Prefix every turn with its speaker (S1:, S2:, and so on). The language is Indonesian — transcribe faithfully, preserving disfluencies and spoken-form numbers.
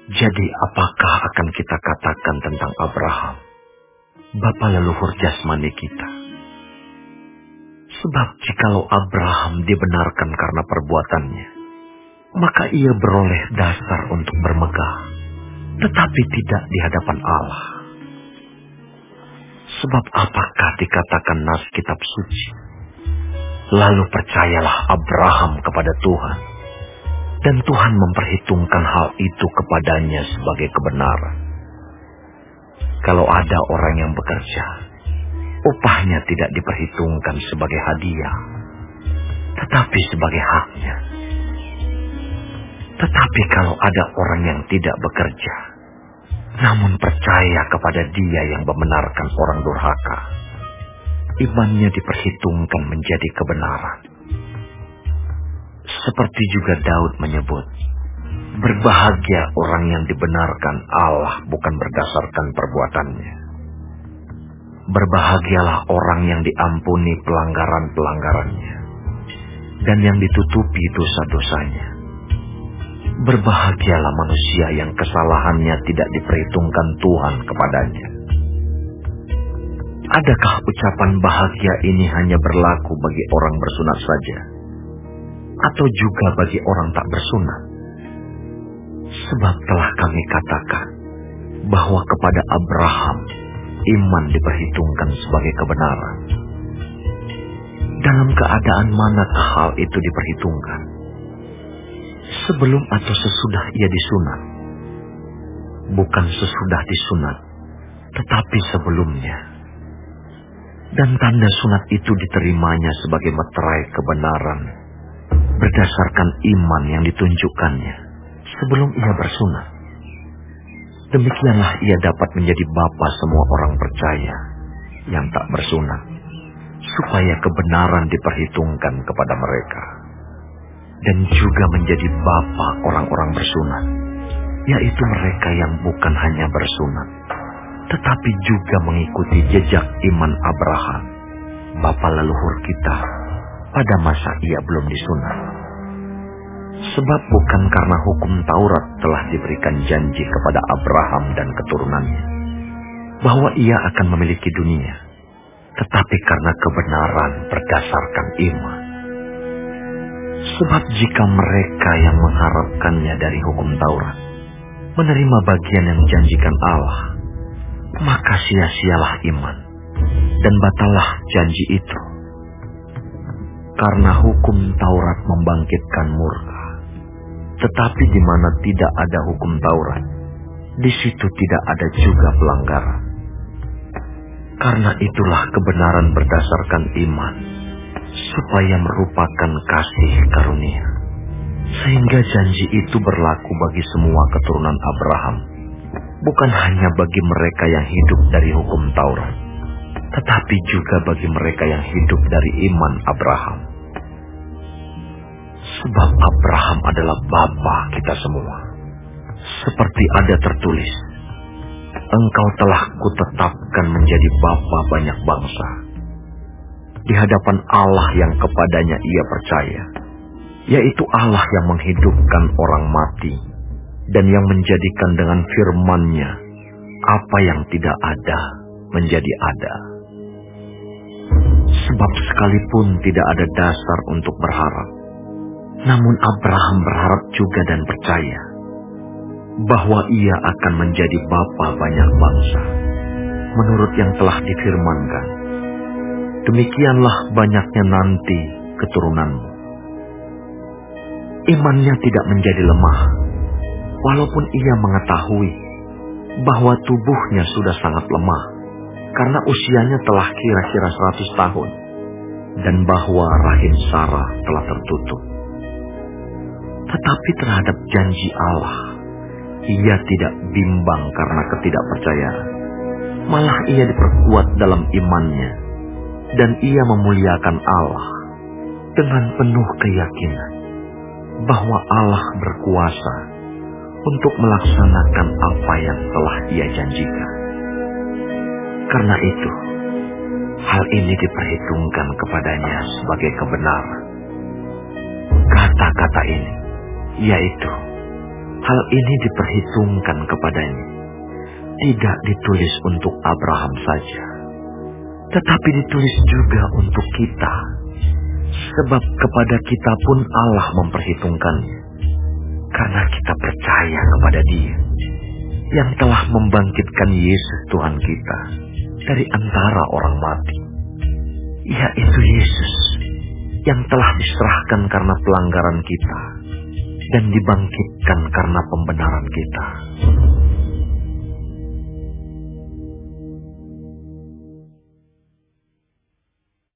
S1: Jadi apakah akan kita katakan tentang Abraham, bapa leluhur jasmani kita? Sebab jikalau Abraham dibenarkan karena perbuatannya, maka ia beroleh dasar untuk bermegah, tetapi tidak di hadapan Allah. Sebab apakah dikatakan nas kitab suci? Lalu percayalah Abraham kepada Tuhan, dan Tuhan memperhitungkan hal itu kepadanya sebagai kebenaran. Kalau ada orang yang bekerja, upahnya tidak diperhitungkan sebagai hadiah, tetapi sebagai haknya. Tetapi kalau ada orang yang tidak bekerja, namun percaya kepada Dia yang membenarkan orang durhaka, imannya diperhitungkan menjadi kebenaran. Seperti juga Daud menyebut, berbahagia orang yang dibenarkan Allah bukan berdasarkan perbuatannya. Berbahagialah orang yang diampuni pelanggaran-pelanggarannya, dan yang ditutupi dosa-dosanya. Berbahagialah manusia yang kesalahannya tidak diperhitungkan Tuhan kepadanya. Adakah ucapan bahagia ini hanya berlaku bagi orang bersunat saja, atau juga bagi orang tak bersunat? Sebab telah kami katakan bahwa kepada Abraham iman diperhitungkan sebagai kebenaran. Dalam keadaan manakah hal itu diperhitungkan? Sebelum atau sesudah ia disunat? Bukan sesudah disunat, tetapi sebelumnya. Dan tanda sunat itu diterimanya sebagai meterai kebenaran berdasarkan iman yang ditunjukkannya sebelum ia bersunat. Demikianlah ia dapat menjadi bapa semua orang percaya yang tak bersunat, supaya kebenaran diperhitungkan kepada mereka. Dan juga menjadi bapa orang-orang bersunat, yaitu mereka yang bukan hanya bersunat, tetapi juga mengikuti jejak iman Abraham, bapa leluhur kita, pada masa ia belum disunat. Sebab bukan karena hukum Taurat telah diberikan janji kepada Abraham dan keturunannya, bahwa ia akan memiliki dunia, tetapi karena kebenaran berdasarkan iman. Sebab jika mereka yang mengharapkannya dari hukum Taurat menerima bagian yang dijanjikan Allah, maka sia-sialah iman, dan batallah janji itu. Karena hukum Taurat membangkitkan murka, tetapi di mana tidak ada hukum Taurat, di situ tidak ada juga pelanggaran. Karena itulah kebenaran berdasarkan iman, supaya merupakan kasih karunia, sehingga janji itu berlaku bagi semua keturunan Abraham, bukan hanya bagi mereka yang hidup dari hukum Taurat, tetapi juga bagi mereka yang hidup dari iman Abraham. Sebab Abraham adalah bapa kita semua, seperti ada tertulis, engkau telah kutetapkan menjadi bapa banyak bangsa, di hadapan Allah yang kepadanya ia percaya, yaitu Allah yang menghidupkan orang mati, dan yang menjadikan dengan firman-Nya apa yang tidak ada menjadi ada. Sebab sekalipun tidak ada dasar untuk berharap, namun Abraham berharap juga dan percaya bahwa ia akan menjadi bapa banyak bangsa, menurut yang telah difirmankan, demikianlah banyaknya nanti keturunanmu. Imannya tidak menjadi lemah, walaupun ia mengetahui bahwa tubuhnya sudah sangat lemah, karena usianya telah kira-kira seratus tahun, dan bahwa rahim Sarah telah tertutup. Tetapi terhadap janji Allah, ia tidak bimbang karena ketidakpercayaan. Malah ia diperkuat dalam imannya, dan ia memuliakan Allah dengan penuh keyakinan bahwa Allah berkuasa untuk melaksanakan apa yang telah ia janjikan. Karena itu, hal ini diperhitungkan kepadanya sebagai kebenaran. Kata-kata ini, yaitu hal ini diperhitungkan kepadanya. Tidak ditulis untuk Abraham saja, tetapi ditulis juga untuk kita. Sebab kepada kita pun Allah memperhitungkannya, karena kita percaya kepada Dia yang telah membangkitkan Yesus Tuhan kita dari antara orang mati, yaitu Yesus yang telah diserahkan karena pelanggaran kita dan dibangkitkan karena pembenaran kita.